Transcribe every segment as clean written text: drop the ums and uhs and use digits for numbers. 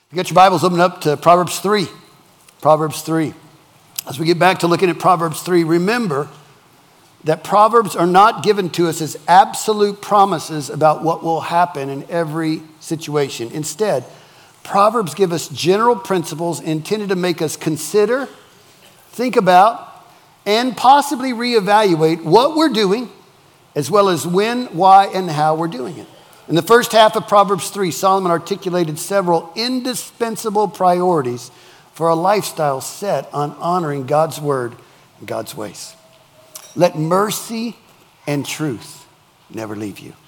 You got your Bibles, open up to Proverbs 3. Proverbs 3. As we get back to looking at Proverbs 3, remember that Proverbs are not given to us as absolute promises about what will happen in every situation. Instead, Proverbs give us general principles intended to make us consider, think about, and possibly reevaluate what we're doing, as well as when, why, and how we're doing it. In the first half of Proverbs 3, Solomon articulated several indispensable priorities for a lifestyle set on honoring God's word and God's ways. Let mercy and truth never leave you.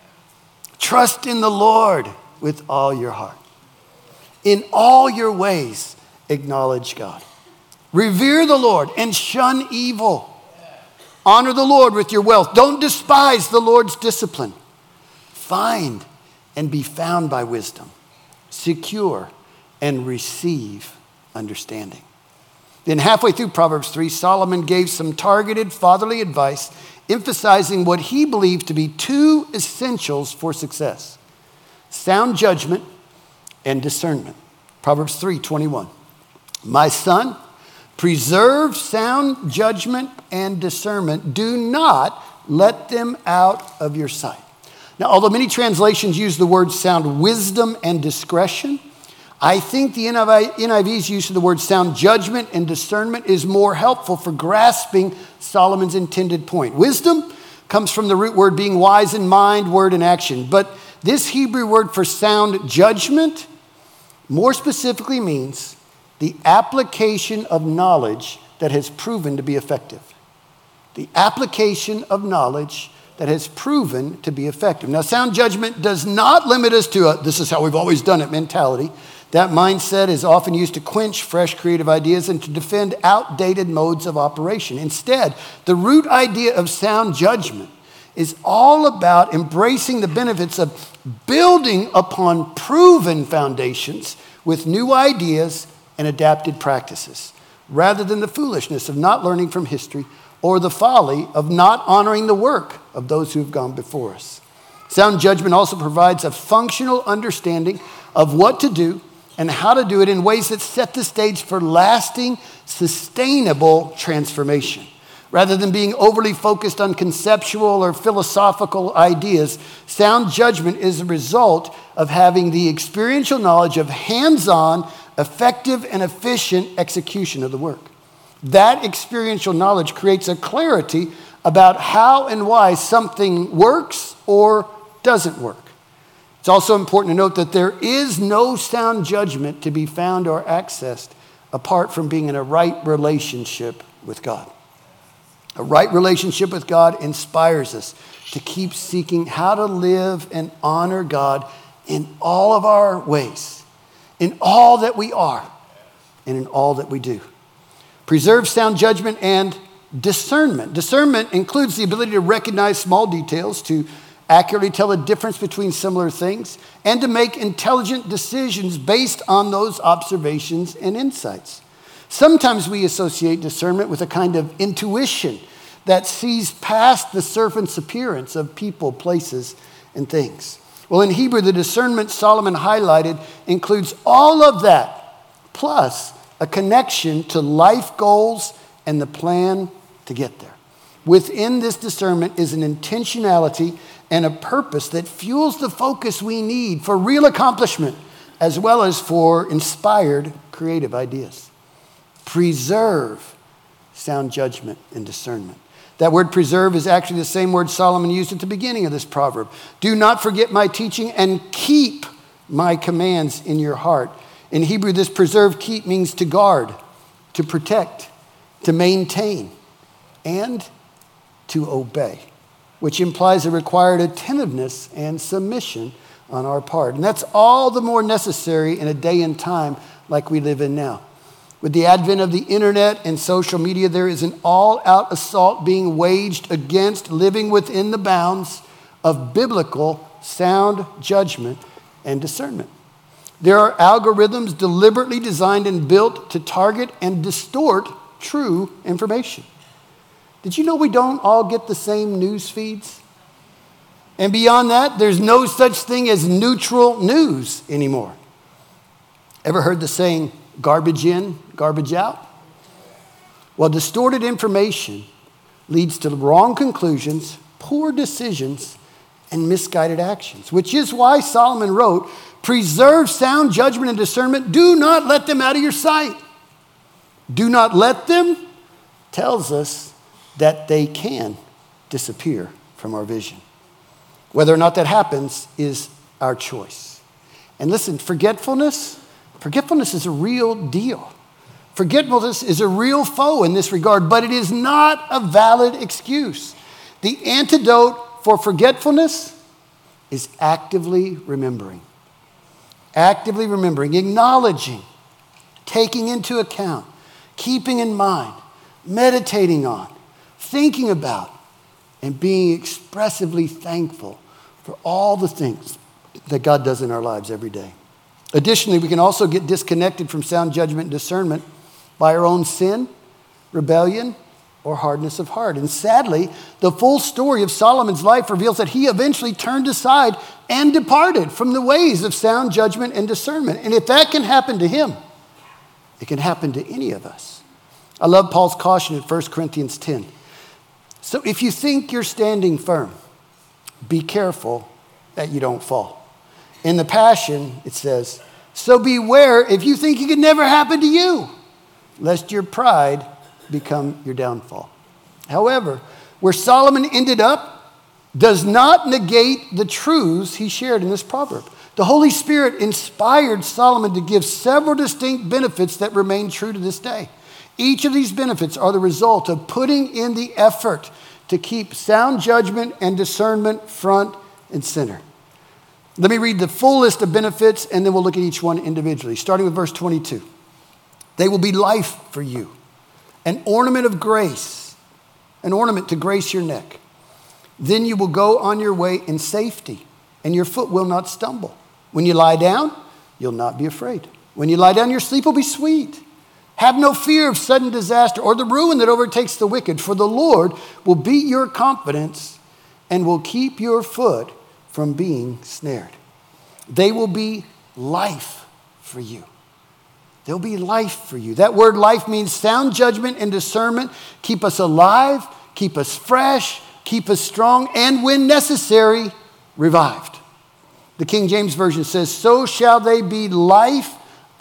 Trust in the Lord with all your heart. In all your ways, acknowledge God. Revere the Lord and shun evil. Honor the Lord with your wealth. Don't despise the Lord's discipline. Find and be found by wisdom. Secure and receive understanding. Then halfway through Proverbs 3, Solomon gave some targeted fatherly advice, emphasizing what he believed to be two essentials for success: sound judgment and discernment. Proverbs 3:21. My son, preserve sound judgment and discernment. Do not let them out of your sight. Now, although many translations use the word sound wisdom and discretion, I think the NIV's use of the word sound judgment and discernment is more helpful for grasping Solomon's intended point. Wisdom comes from the root word being wise in mind, word, and action. But this Hebrew word for sound judgment more specifically means the application of knowledge that has proven to be effective. The application of knowledge that has proven to be effective. Now, sound judgment does not limit us to a "this is how we've always done it" mentality. That mindset is often used to quench fresh creative ideas and to defend outdated modes of operation. Instead, the root idea of sound judgment is all about embracing the benefits of building upon proven foundations with new ideas and adapted practices, rather than the foolishness of not learning from history or the folly of not honoring the work of those who have gone before us. Sound judgment also provides a functional understanding of what to do and how to do it in ways that set the stage for lasting, sustainable transformation. Rather than being overly focused on conceptual or philosophical ideas, sound judgment is a result of having the experiential knowledge of hands-on, effective, and efficient execution of the work. That experiential knowledge creates a clarity about how and why something works or doesn't work. It's also important to note that there is no sound judgment to be found or accessed apart from being in a right relationship with God. A right relationship with God inspires us to keep seeking how to live and honor God in all of our ways, in all that we are, and in all that we do. Preserve sound judgment and discernment. Discernment includes the ability to recognize small details, to accurately tell the difference between similar things, and to make intelligent decisions based on those observations and insights. Sometimes we associate discernment with a kind of intuition that sees past the surface appearance of people, places, and things. Well, in Hebrew, the discernment Solomon highlighted includes all of that, plus a connection to life goals and the plan to get there. Within this discernment is an intentionality and a purpose that fuels the focus we need for real accomplishment, as well as for inspired creative ideas. Preserve sound judgment and discernment. That word preserve is actually the same word Solomon used at the beginning of this proverb. Do not forget my teaching and keep my commands in your heart. In Hebrew, this preserve, keep means to guard, to protect, to maintain, and to obey, which implies a required attentiveness and submission on our part. And that's all the more necessary in a day and time like we live in now. With the advent of the internet and social media, there is an all-out assault being waged against living within the bounds of biblical sound judgment and discernment. There are algorithms deliberately designed and built to target and distort true information. Did you know we don't all get the same news feeds? And beyond that, there's no such thing as neutral news anymore. Ever heard the saying, garbage in, garbage out? Well, distorted information leads to wrong conclusions, poor decisions, and misguided actions, which is why Solomon wrote, preserve sound judgment and discernment. Do not let them out of your sight. Do not let them tells us that they can disappear from our vision. Whether or not that happens is our choice. And listen, forgetfulness is a real deal. Forgetfulness is a real foe in this regard, but it is not a valid excuse. The antidote for forgetfulness is actively remembering. Actively remembering, acknowledging, taking into account, keeping in mind, meditating on, thinking about, and being expressively thankful for all the things that God does in our lives every day. Additionally, we can also get disconnected from sound judgment and discernment by our own sin, rebellion, or hardness of heart. And sadly, the full story of Solomon's life reveals that he eventually turned aside and departed from the ways of sound judgment and discernment. And if that can happen to him, it can happen to any of us. I love Paul's caution in 1 Corinthians 10. So if you think you're standing firm, be careful that you don't fall. In the Passion, it says, so beware if you think it could never happen to you, lest your pride become your downfall. However, where Solomon ended up does not negate the truths he shared in this proverb. The Holy Spirit inspired Solomon to give several distinct benefits that remain true to this day. Each of these benefits are the result of putting in the effort to keep sound judgment and discernment front and center. Let me read the full list of benefits, and then we'll look at each one individually, starting with verse 22. They will be life for you, an ornament of grace, an ornament to grace your neck. Then you will go on your way in safety, and your foot will not stumble. When you lie down, you'll not be afraid. When you lie down, your sleep will be sweet. Have no fear of sudden disaster or the ruin that overtakes the wicked, for the Lord will be your confidence and will keep your foot from being snared. They will be life for you. They'll be life for you. That word life means sound judgment and discernment. Keep us alive, keep us fresh, keep us strong, and when necessary, revived. The King James Version says, so shall they be life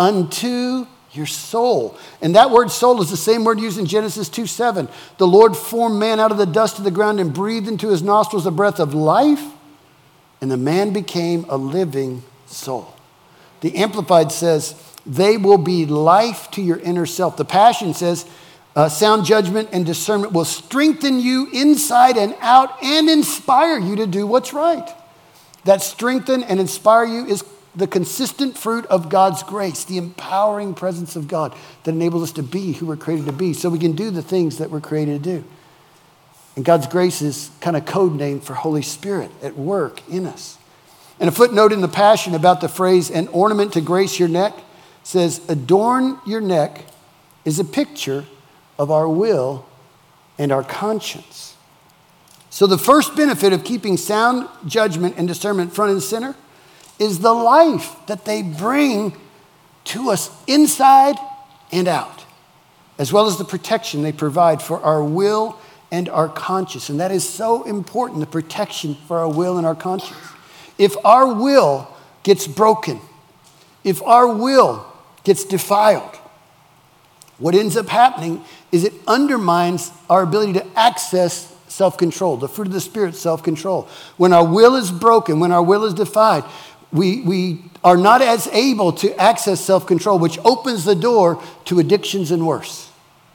unto your soul. And that word soul is the same word used in Genesis 2:7. The Lord formed man out of the dust of the ground and breathed into his nostrils the breath of life, and the man became a living soul. The Amplified says, they will be life to your inner self. The Passion says, sound judgment and discernment will strengthen you inside and out and inspire you to do what's right. That strengthen and inspire you is the consistent fruit of God's grace, the empowering presence of God that enables us to be who we're created to be so we can do the things that we're created to do. And God's grace is kind of code name for Holy Spirit at work in us. And a footnote in the Passion about the phrase, an ornament to grace your neck, says, adorn your neck is a picture of our will and our conscience. So the first benefit of keeping sound judgment and discernment front and center is the life that they bring to us inside and out, as well as the protection they provide for our will and our conscience. And that is so important, the protection for our will and our conscience. If our will gets broken, if our will gets defiled, what ends up happening is it undermines our ability to access self-control, the fruit of the Spirit, self-control. When our will is broken, when our will is defied, we are not as able to access self-control, which opens the door to addictions and worse.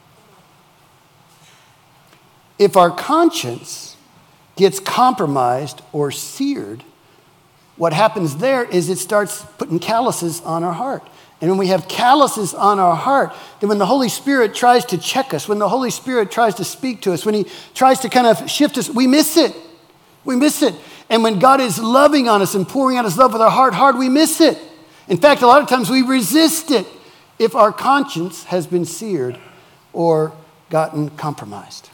If our conscience gets compromised or seared, what happens there is it starts putting calluses on our heart. And when we have calluses on our heart, then when the Holy Spirit tries to check us, when the Holy Spirit tries to speak to us, when he tries to kind of shift us, we miss it. We miss it. And when God is loving on us and pouring out his love with our heart hard, we miss it. In fact, a lot of times we resist it if our conscience has been seared or gotten compromised.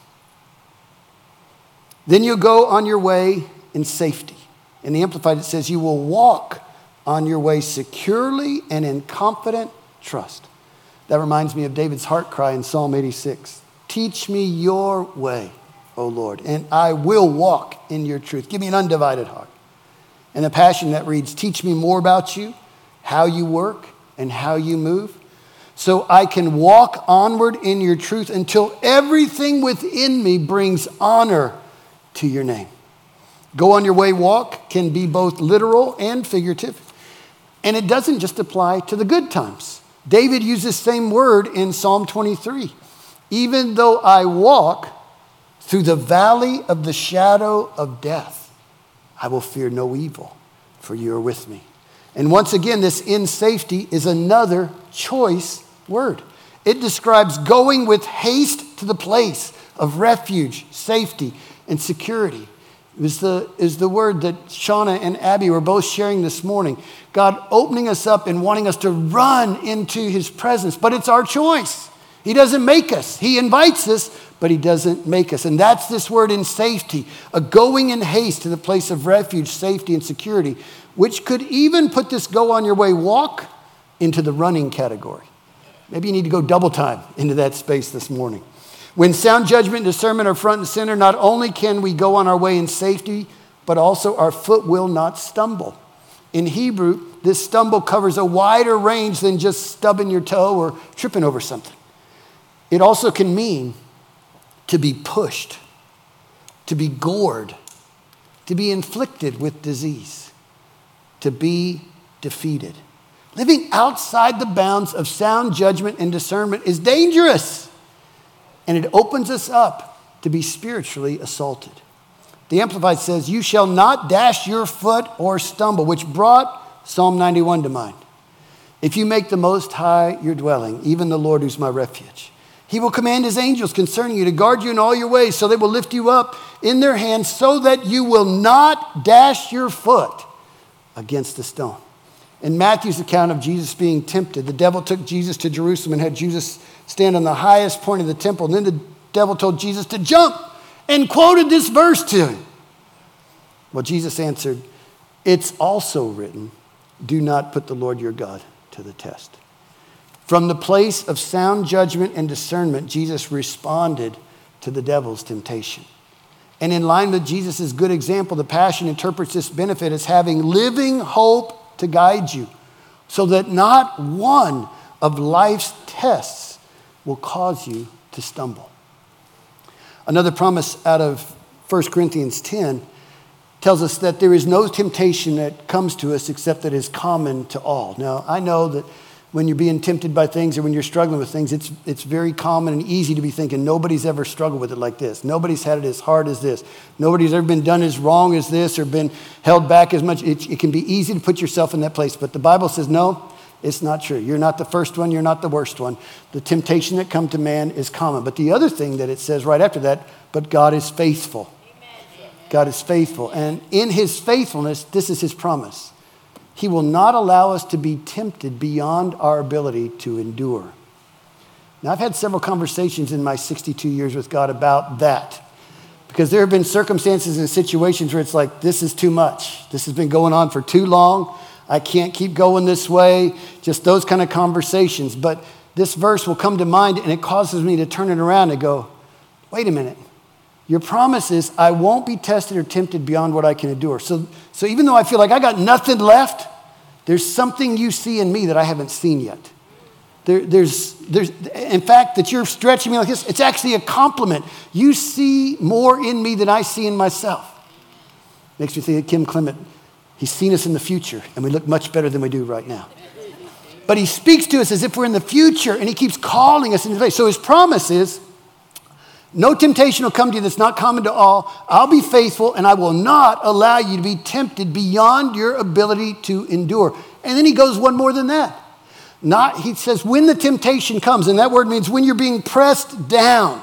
Then you go on your way in safety. In the Amplified, it says you will walk on your way securely and in confident trust. That reminds me of David's heart cry in Psalm 86. Teach me your way, O Lord, and I will walk in your truth. Give me an undivided heart. And the Passion that reads, teach me more about you, how you work and how you move, so I can walk onward in your truth until everything within me brings honor to your name. Go on your way walk can be both literal and figurative. And it doesn't just apply to the good times. David used the same word in Psalm 23. Even though I walk through the valley of the shadow of death, I will fear no evil, for you are with me. And once again, this in safety is another choice word. It describes going with haste to the place of refuge, safety, and security. Is the word that Shauna and Abby were both sharing this morning. God opening us up and wanting us to run into his presence. But it's our choice. He doesn't make us. He invites us, but he doesn't make us. And that's this word in safety, a going in haste to the place of refuge, safety, and security, which could even put this go on your way walk into the running category. Maybe you need to go double time into that space this morning. When sound judgment and discernment are front and center, not only can we go on our way in safety, but also our foot will not stumble. In Hebrew, this stumble covers a wider range than just stubbing your toe or tripping over something. It also can mean to be pushed, to be gored, to be inflicted with disease, to be defeated. Living outside the bounds of sound judgment and discernment is dangerous. And it opens us up to be spiritually assaulted. The Amplified says, you shall not dash your foot or stumble, which brought Psalm 91 to mind. If you make the Most High your dwelling, even the Lord who's my refuge, he will command his angels concerning you to guard you in all your ways, so they will lift you up in their hands so that you will not dash your foot against a stone. In Matthew's account of Jesus being tempted, the devil took Jesus to Jerusalem and had Jesus stand on the highest point of the temple. And then the devil told Jesus to jump and quoted this verse to him. Well, Jesus answered, it's also written, do not put the Lord your God to the test. From the place of sound judgment and discernment, Jesus responded to the devil's temptation. And in line with Jesus' good example, the Passion interprets this benefit as having living hope to guide you, so that not one of life's tests will cause you to stumble. Another promise out of 1 Corinthians 10 tells us that there is no temptation that comes to us except that is common to all. Now, I know that when you're being tempted by things or when you're struggling with things, it's very common and easy to be thinking, nobody's ever struggled with it like this. Nobody's had it as hard as this. Nobody's ever been done as wrong as this or been held back as much. It can be easy to put yourself in that place. But the Bible says, no, it's not true. You're not the first one. You're not the worst one. The temptation that comes to man is common. But the other thing that it says right after that, but God is faithful. Amen. God is faithful. And in his faithfulness, this is his promise. He will not allow us to be tempted beyond our ability to endure. Now, I've had several conversations in my 62 years with God about that. Because there have been circumstances and situations where it's like, this is too much. This has been going on for too long. I can't keep going this way. Just those kind of conversations. But this verse will come to mind and it causes me to turn it around and go, wait a minute. Your promise is I won't be tested or tempted beyond what I can endure. So even though I feel like I got nothing left, there's something you see in me that I haven't seen yet. There's in fact, that you're stretching me like this, it's actually a compliment. You see more in me than I see in myself. Makes me think of Kim Clement. He's seen us in the future, and we look much better than we do right now. But he speaks to us as if we're in the future, and he keeps calling us into place. So his promise is, no temptation will come to you that's not common to all. I'll be faithful, and I will not allow you to be tempted beyond your ability to endure. And then he goes one more than that. He says, when the temptation comes, and that word means when you're being pressed down,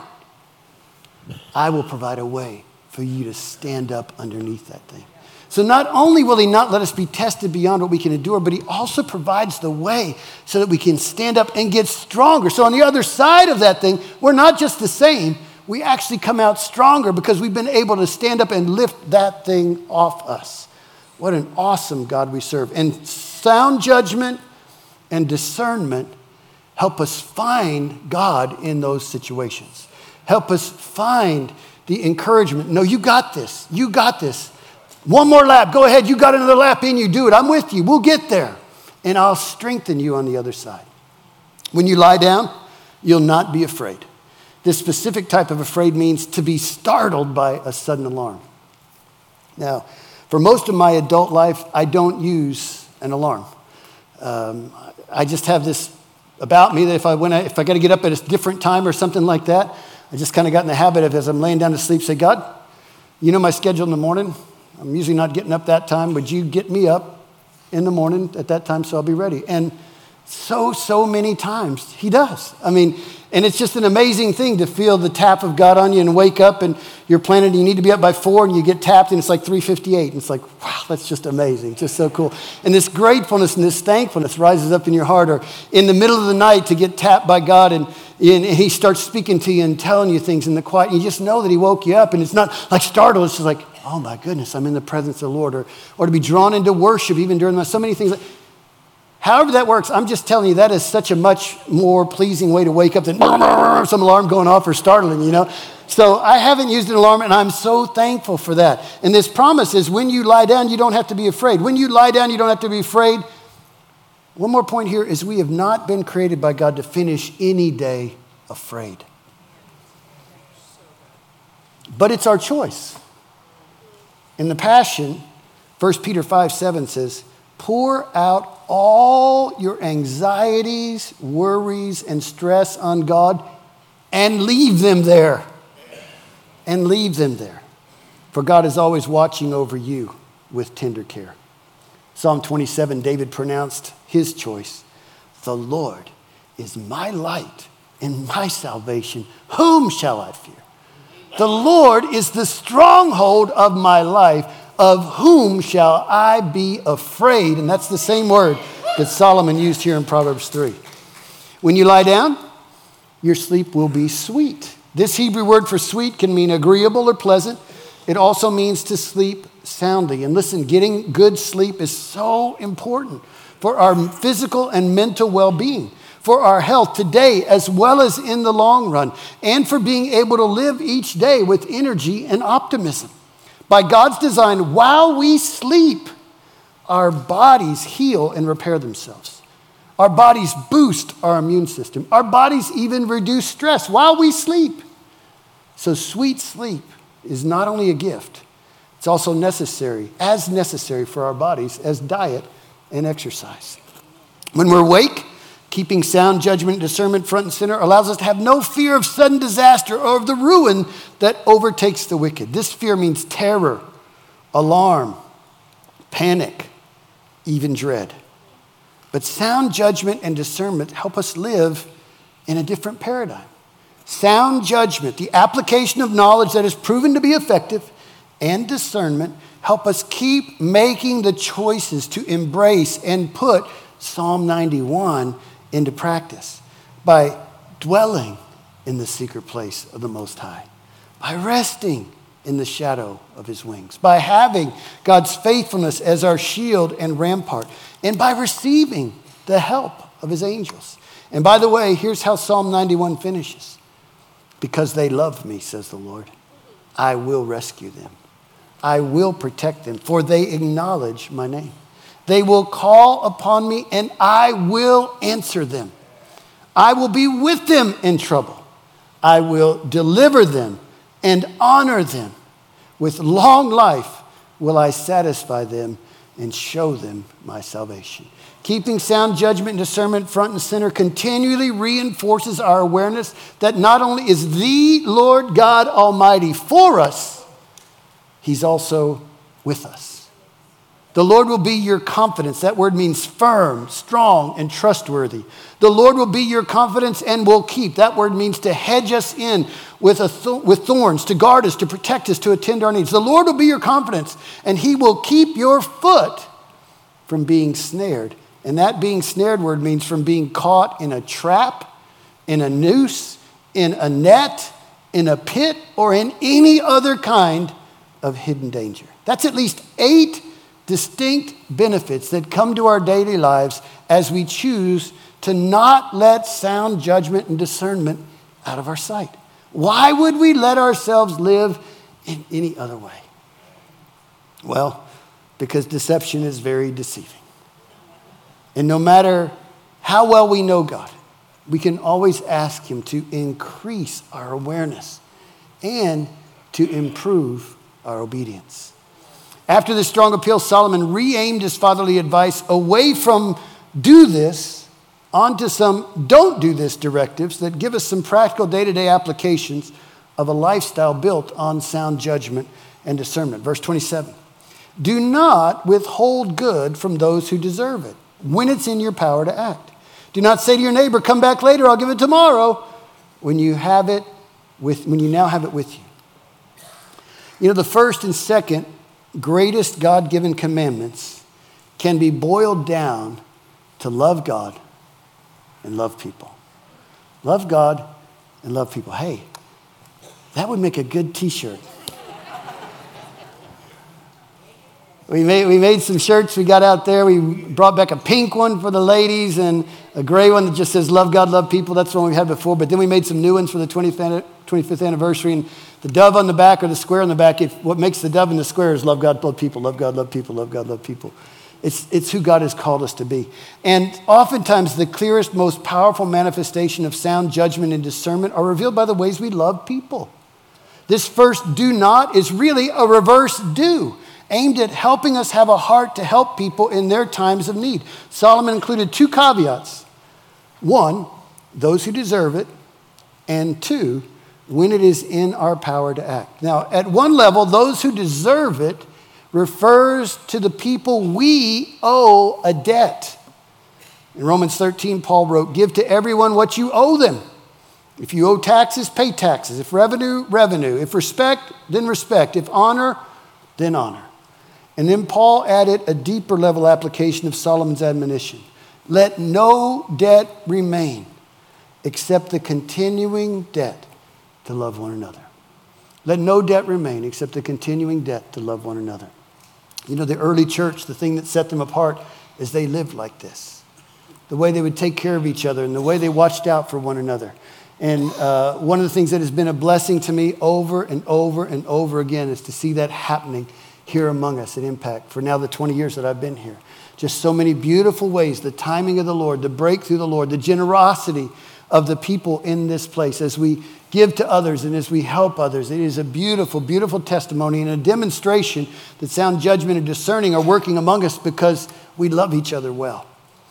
I will provide a way for you to stand up underneath that thing. So not only will he not let us be tested beyond what we can endure, but he also provides the way so that we can stand up and get stronger. So on the other side of that thing, we're not just the same. We actually come out stronger because we've been able to stand up and lift that thing off us. What an awesome God we serve. And sound judgment and discernment help us find God in those situations. Help us find the encouragement. No, you got this. You got this. One more lap. Go ahead. You got another lap in you. Do it. I'm with you. We'll get there. And I'll strengthen you on the other side. When you lie down, you'll not be afraid. This specific type of afraid means to be startled by a sudden alarm. Now, for most of my adult life, I don't use an alarm. I just have this about me that if I got to get up at a different time or something like that, I just kind of got in the habit of, as I'm laying down to sleep, say, God, you know my schedule in the morning. I'm usually not getting up that time. Would you get me up in the morning at that time so I'll be ready? And so many times he does. I mean, and it's just an amazing thing to feel the tap of God on you and wake up and you're planning, you need to be up by 4 and you get tapped and it's like 3:58. And it's like, wow, that's just amazing. It's just so cool. And this gratefulness and this thankfulness rises up in your heart, or in the middle of the night to get tapped by God and he starts speaking to you and telling you things in the quiet. And you just know that he woke you up, and it's not like startled. It's just like, oh my goodness, I'm in the presence of the Lord. Or to be drawn into worship even during so many things. However that works, I'm just telling you that is such a much more pleasing way to wake up than some alarm going off or startling, you know. So I haven't used an alarm, and I'm so thankful for that. And this promise is when you lie down, you don't have to be afraid. When you lie down, you don't have to be afraid. One more point here is we have not been created by God to finish any day afraid. But it's our choice. In the Passion, 1 Peter 5:7 says, pour out all your anxieties, worries, and stress on God and leave them there. And leave them there. For God is always watching over you with tender care. Psalm 27, David pronounced his choice. The Lord is my light and my salvation. Whom shall I fear? The Lord is the stronghold of my life. Of whom shall I be afraid? And that's the same word that Solomon used here in Proverbs 3. When you lie down, your sleep will be sweet. This Hebrew word for sweet can mean agreeable or pleasant. It also means to sleep soundly. And listen, getting good sleep is so important for our physical and mental well-being, for our health today as well as in the long run, and for being able to live each day with energy and optimism. By God's design, while we sleep, our bodies heal and repair themselves. Our bodies boost our immune system. Our bodies even reduce stress while we sleep. So sweet sleep is not only a gift, it's also necessary for our bodies as diet and exercise. When we're awake, keeping sound judgment and discernment front and center allows us to have no fear of sudden disaster or of the ruin that overtakes the wicked. This fear means terror, alarm, panic, even dread. But sound judgment and discernment help us live in a different paradigm. Sound judgment, the application of knowledge that is proven to be effective, and discernment help us keep making the choices to embrace and put Psalm 91 into practice by dwelling in the secret place of the Most High, by resting in the shadow of his wings, by having God's faithfulness as our shield and rampart, and by receiving the help of his angels. And by the way, here's how Psalm 91 finishes. Because they love me, says the Lord, I will rescue them. I will protect them, for they acknowledge my name. They will call upon me, and I will answer them. I will be with them in trouble. I will deliver them and honor them. With long life will I satisfy them and show them my salvation. Keeping sound judgment and discernment front and center continually reinforces our awareness that not only is the Lord God Almighty for us, he's also with us. The Lord will be your confidence. That word means firm, strong, and trustworthy. The Lord will be your confidence and will keep. That word means to hedge us in with thorns, to guard us, to protect us, to attend our needs. The Lord will be your confidence, and he will keep your foot from being snared. And that being snared word means from being caught in a trap, in a noose, in a net, in a pit, or in any other kind of hidden danger. That's at least 8 distinct benefits that come to our daily lives as we choose to not let sound judgment and discernment out of our sight. Why would we let ourselves live in any other way? Well, because deception is very deceiving. And no matter how well we know God, we can always ask him to increase our awareness and to improve our obedience. After this strong appeal, Solomon re-aimed his fatherly advice away from do this onto some don't do this directives that give us some practical day-to-day applications of a lifestyle built on sound judgment and discernment. Verse 27, do not withhold good from those who deserve it when it's in your power to act. Do not say to your neighbor, come back later, I'll give it tomorrow, when you now have it with you. You know, the first and second greatest God-given commandments can be boiled down to love God and love people. Love God and love people. Hey, that would make a good t-shirt. We made some shirts we got out there. We brought back a pink one for the ladies and a gray one that just says love God, love people. That's the one we had before. But then we made some new ones for the 25th anniversary. And the dove on the back or the square on the back, what makes the dove and the square is love God, love people, love God, love people, love God, love people. It's who God has called us to be. And oftentimes the clearest, most powerful manifestation of sound judgment and discernment are revealed by the ways we love people. This first do not is really a reverse do, aimed at helping us have a heart to help people in their times of need. Solomon included two caveats. One, those who deserve it, and two, when it is in our power to act. Now, at one level, those who deserve it refers to the people we owe a debt. In Romans 13, Paul wrote, give to everyone what you owe them. If you owe taxes, pay taxes. If revenue, revenue. If respect, then respect. If honor, then honor. And then Paul added a deeper level application of Solomon's admonition. Let no debt remain except the continuing debt to love one another. Let no debt remain except the continuing debt to love one another. You know, the early church, the thing that set them apart is they lived like this. The way they would take care of each other and the way they watched out for one another. And one of the things that has been a blessing to me over and over and over again is to see that happening here among us at Impact for now the 20 years that I've been here. Just so many beautiful ways, the timing of the Lord, the breakthrough of the Lord, the generosity of the people in this place as we give to others and as we help others. It is a beautiful, beautiful testimony and a demonstration that sound judgment and discerning are working among us because we love each other well.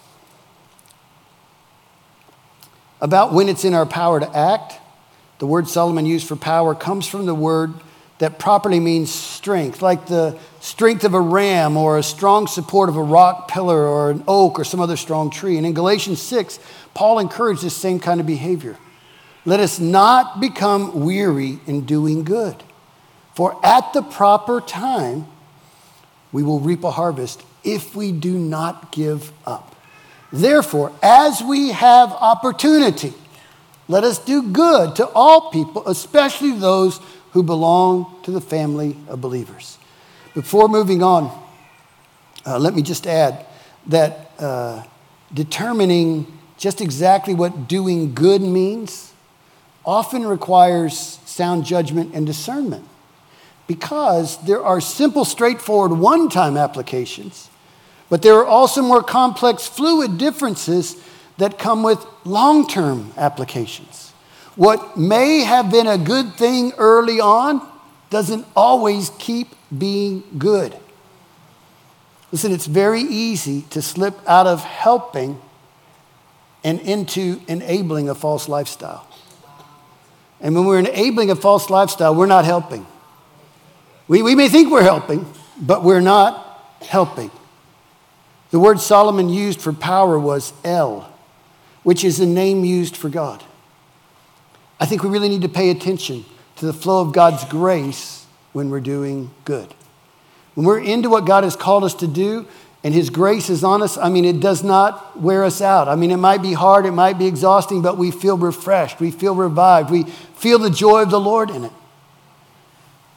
About when it's in our power to act, the word Solomon used for power comes from the word that properly means strength, like the strength of a ram or a strong support of a rock pillar or an oak or some other strong tree. And in Galatians 6, Paul encouraged this same kind of behavior. Let us not become weary in doing good, for at the proper time, we will reap a harvest if we do not give up. Therefore, as we have opportunity, let us do good to all people, especially those who belong to the family of believers. Before moving on, let me just add that determining just exactly what doing good means often requires sound judgment and discernment because there are simple, straightforward one-time applications, but there are also more complex, fluid differences that come with long-term applications. What may have been a good thing early on doesn't always keep being good. Listen, it's very easy to slip out of helping and into enabling a false lifestyle. And when we're enabling a false lifestyle, we're not helping. We may think we're helping, but we're not helping. The word Solomon used for power was El, which is a name used for God. I think we really need to pay attention to the flow of God's grace when we're doing good. When we're into what God has called us to do and his grace is on us, it does not wear us out. It might be hard, it might be exhausting, but we feel refreshed, we feel revived, we feel the joy of the Lord in it.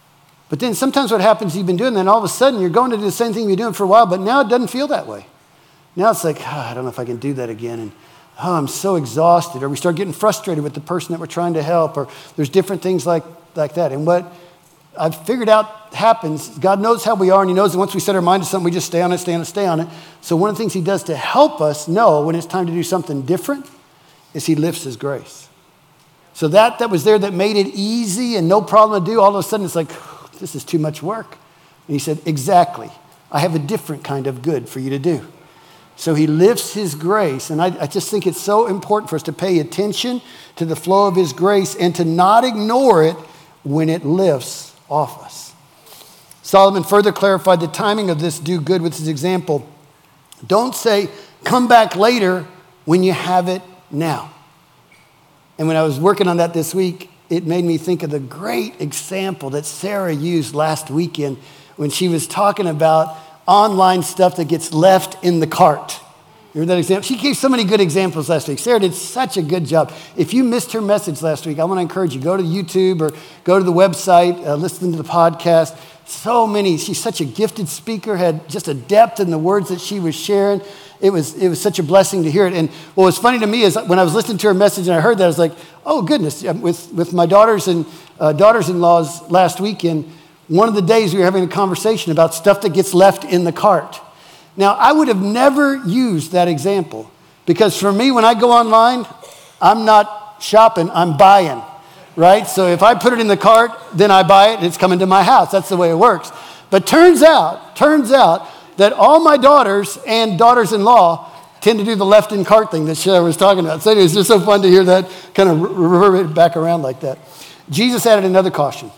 But then sometimes what happens, you've been doing that, and all of a sudden you're going to do the same thing you've been doing for a while, but now it doesn't feel that way. Now it's like, I don't know if I can do that again. And I'm so exhausted. Or we start getting frustrated with the person that we're trying to help. Or there's different things like that. And what I've figured out happens, God knows how we are, and he knows that once we set our mind to something, we just stay on it, stay on it, stay on it. So one of the things he does to help us know when it's time to do something different is he lifts his grace. So that was there that made it easy and no problem to do, all of a sudden it's like, this is too much work. And he said, exactly. I have a different kind of good for you to do. So he lifts his grace. And I just think it's so important for us to pay attention to the flow of his grace and to not ignore it when it lifts off us. Solomon further clarified the timing of this do good with his example. Don't say, come back later when you have it now. And when I was working on that this week, it made me think of the great example that Sarah used last weekend when she was talking about online stuff that gets left in the cart. You heard that example? She gave so many good examples last week. Sarah did such a good job. If you missed her message last week, I want to encourage you, go to YouTube or go to the website, listen to the podcast. So many. She's such a gifted speaker, had just a depth in the words that she was sharing. It was such a blessing to hear it. And what was funny to me is when I was listening to her message and I heard that, I was like, oh, goodness. With my daughters and daughters-in-laws last weekend, one of the days we were having a conversation about stuff that gets left in the cart. Now, I would have never used that example because for me, when I go online, I'm not shopping, I'm buying, right? So if I put it in the cart, then I buy it and it's coming to my house. That's the way it works. But turns out that all my daughters and daughters-in-law tend to do the left in cart thing that Sarah was talking about. So it's just so fun to hear that kind of reverberate back around like that. Jesus added another caution.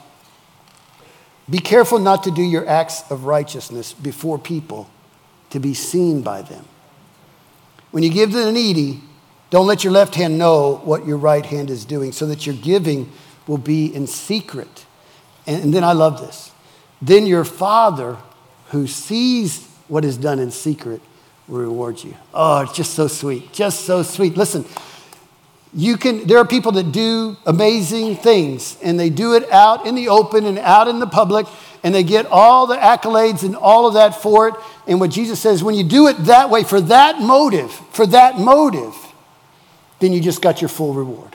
Be careful not to do your acts of righteousness before people to be seen by them. When you give to the needy, don't let your left hand know what your right hand is doing so that your giving will be in secret. And then I love this. Then your Father who sees what is done in secret will reward you. Oh, it's just so sweet. Just so sweet. Listen, there are people that do amazing things and they do it out in the open and out in the public and they get all the accolades and all of that for it. And what Jesus says, when you do it that way, for that motive, then you just got your full reward.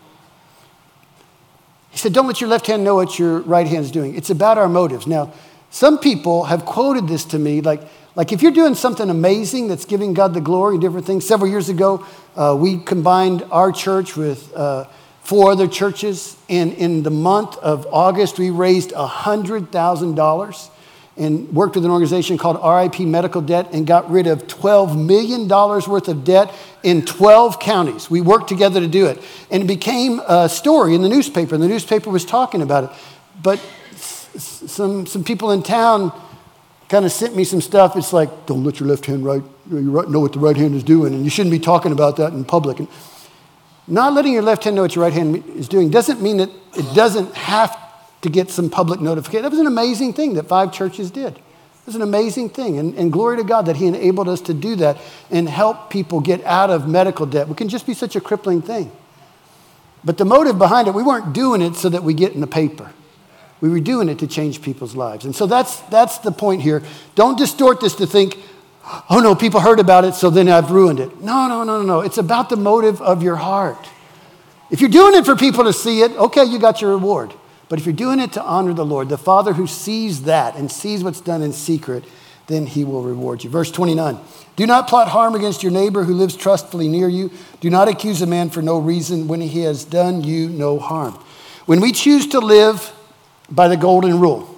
He said, don't let your left hand know what your right hand is doing. It's about our motives. Now, some people have quoted this to me, like if you're doing something amazing that's giving God the glory and different things. Several years ago, we combined our church with 4 other churches. And in the month of August, we raised $100,000 and worked with an organization called RIP Medical Debt and got rid of $12 million worth of debt in 12 counties. We worked together to do it. And it became a story in the newspaper, and the newspaper was talking about it. But some people in town kind of sent me some stuff. It's like, don't let your left hand know what the right hand is doing, and you shouldn't be talking about that in public. And not letting your left hand know what your right hand is doing doesn't mean that it doesn't have to get some public notification. That was an amazing thing that 5 churches did. It was an amazing thing, and glory to God that he enabled us to do that and help people get out of medical debt. It can just be such a crippling thing. But the motive behind it, we weren't doing it so that we get in the paper. We were doing it to change people's lives. And so that's the point here. Don't distort this to think, oh no, people heard about it, so then I've ruined it. No. It's about the motive of your heart. If you're doing it for people to see it, okay, you got your reward. But if you're doing it to honor the Lord, the Father who sees that and sees what's done in secret, then he will reward you. Verse 29, do not plot harm against your neighbor who lives trustfully near you. Do not accuse a man for no reason when he has done you no harm. When we choose to live by the golden rule,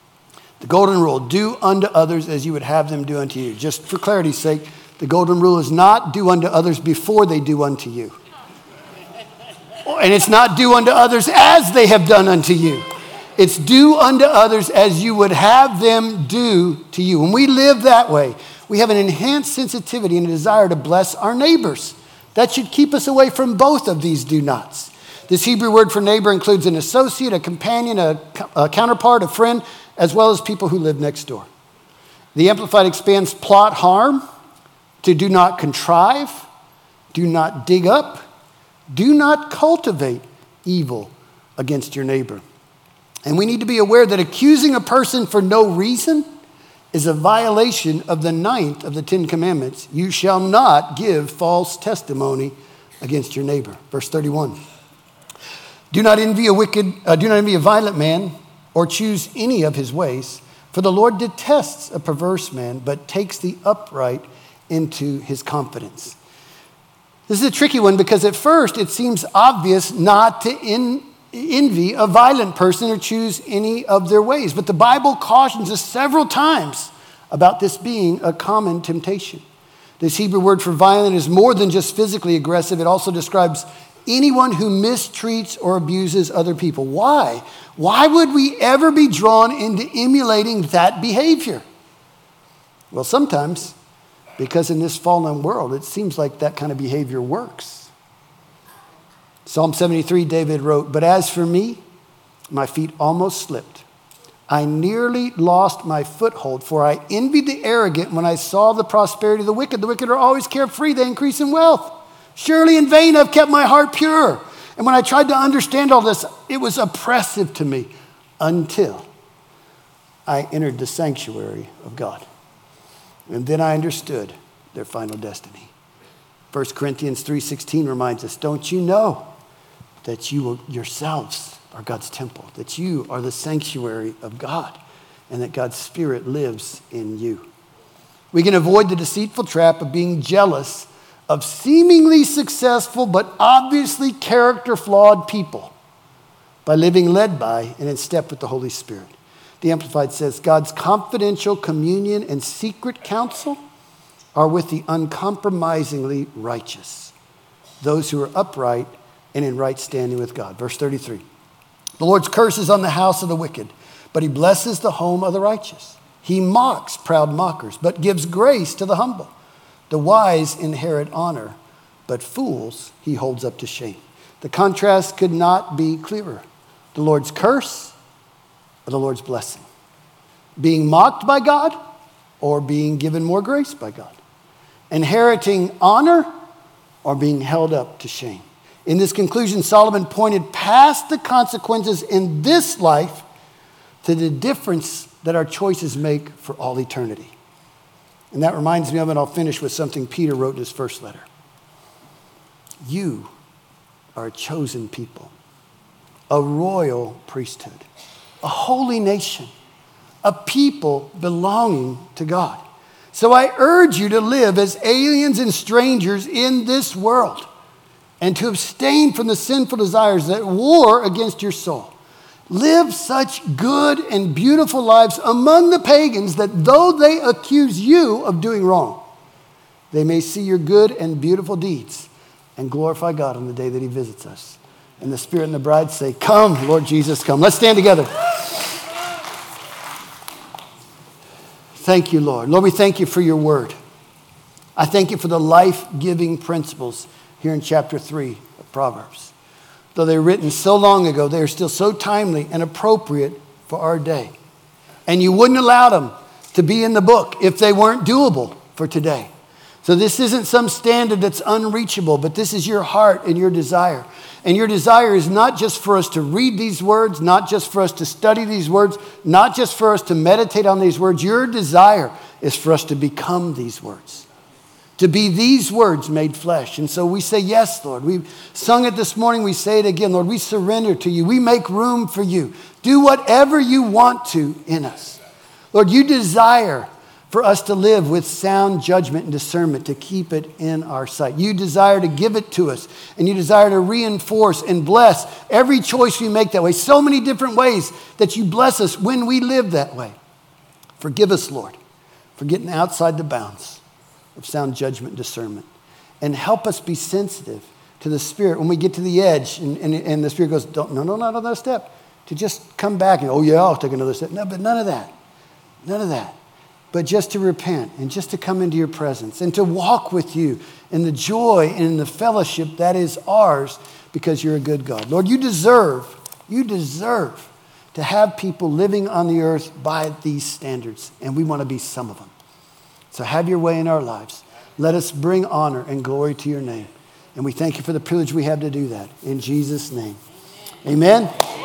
do unto others as you would have them do unto you. Just for clarity's sake, the golden rule is not do unto others before they do unto you. And it's not do unto others as they have done unto you. It's do unto others as you would have them do to you. When we live that way, we have an enhanced sensitivity and a desire to bless our neighbors. That should keep us away from both of these do nots. This Hebrew word for neighbor includes an associate, a companion, a counterpart, a friend, as well as people who live next door. The Amplified expands plot harm to do not contrive, do not dig up, do not cultivate evil against your neighbor. And we need to be aware that accusing a person for no reason is a violation of the 9th of the 10 Commandments. You shall not give false testimony against your neighbor. Verse 31. Do not envy a violent man or choose any of his ways, for the Lord detests a perverse man, but takes the upright into his confidence. This is a tricky one because at first it seems obvious not to envy a violent person or choose any of their ways. But the Bible cautions us several times about this being a common temptation. This Hebrew word for violent is more than just physically aggressive. It also describes anyone who mistreats or abuses other people. Why? Why would we ever be drawn into emulating that behavior? Well, sometimes because in this fallen world, it seems like that kind of behavior works. Psalm 73, David wrote, "But as for me, my feet almost slipped. I nearly lost my foothold, for I envied the arrogant when I saw the prosperity of the wicked. The wicked are always carefree, they increase in wealth. Surely in vain I've kept my heart pure. And when I tried to understand all this, it was oppressive to me until I entered the sanctuary of God. And then I understood their final destiny." 1 Corinthians 3:16 reminds us, "Don't you know that you yourselves are God's temple, that you are the sanctuary of God, and that God's Spirit lives in you?" We can avoid the deceitful trap of being jealous of seemingly successful but obviously character-flawed people by living led by and in step with the Holy Spirit. The Amplified says, "God's confidential communion and secret counsel are with the uncompromisingly righteous, those who are upright and in right standing with God." Verse 33, "The Lord's curse is on the house of the wicked, but he blesses the home of the righteous. He mocks proud mockers, but gives grace to the humble. The wise inherit honor, but fools he holds up to shame." The contrast could not be clearer. The Lord's curse or the Lord's blessing. Being mocked by God or being given more grace by God. Inheriting honor or being held up to shame. In this conclusion, Solomon pointed past the consequences in this life to the difference that our choices make for all eternity. And that reminds me of, and I'll finish with something Peter wrote in his first letter. You are a chosen people, a royal priesthood, a holy nation, a people belonging to God. So I urge you to live as aliens and strangers in this world and to abstain from the sinful desires that war against your soul. Live such good and beautiful lives among the pagans that though they accuse you of doing wrong, they may see your good and beautiful deeds and glorify God on the day that he visits us. And the Spirit and the bride say, "Come, Lord Jesus, come." Let's stand together. Thank you, Lord. Lord, we thank you for your word. I thank you for the life-giving principles here in chapter 3 of Proverbs. Though they were written so long ago, they are still so timely and appropriate for our day. And you wouldn't allow them to be in the book if they weren't doable for today. So this isn't some standard that's unreachable, but this is your heart and your desire. And your desire is not just for us to read these words, not just for us to study these words, not just for us to meditate on these words. Your desire is for us to become these words. To be these words made flesh. And so we say, yes, Lord. We sung it this morning. We say it again, Lord. We surrender to you. We make room for you. Do whatever you want to in us. Lord, you desire for us to live with sound judgment and discernment, to keep it in our sight. You desire to give it to us. And you desire to reinforce and bless every choice we make that way. So many different ways that you bless us when we live that way. Forgive us, Lord, for getting outside the bounds of sound judgment and discernment. And help us be sensitive to the Spirit when we get to the edge and the Spirit goes, not another step. To just come back and, oh yeah, I'll take another step. No, but none of that. None of that. But just to repent and just to come into your presence and to walk with you in the joy and in the fellowship that is ours because you're a good God. Lord, you deserve to have people living on the earth by these standards. And we want to be some of them. So have your way in our lives. Let us bring honor and glory to your name. And we thank you for the privilege we have to do that. In Jesus' name. Amen.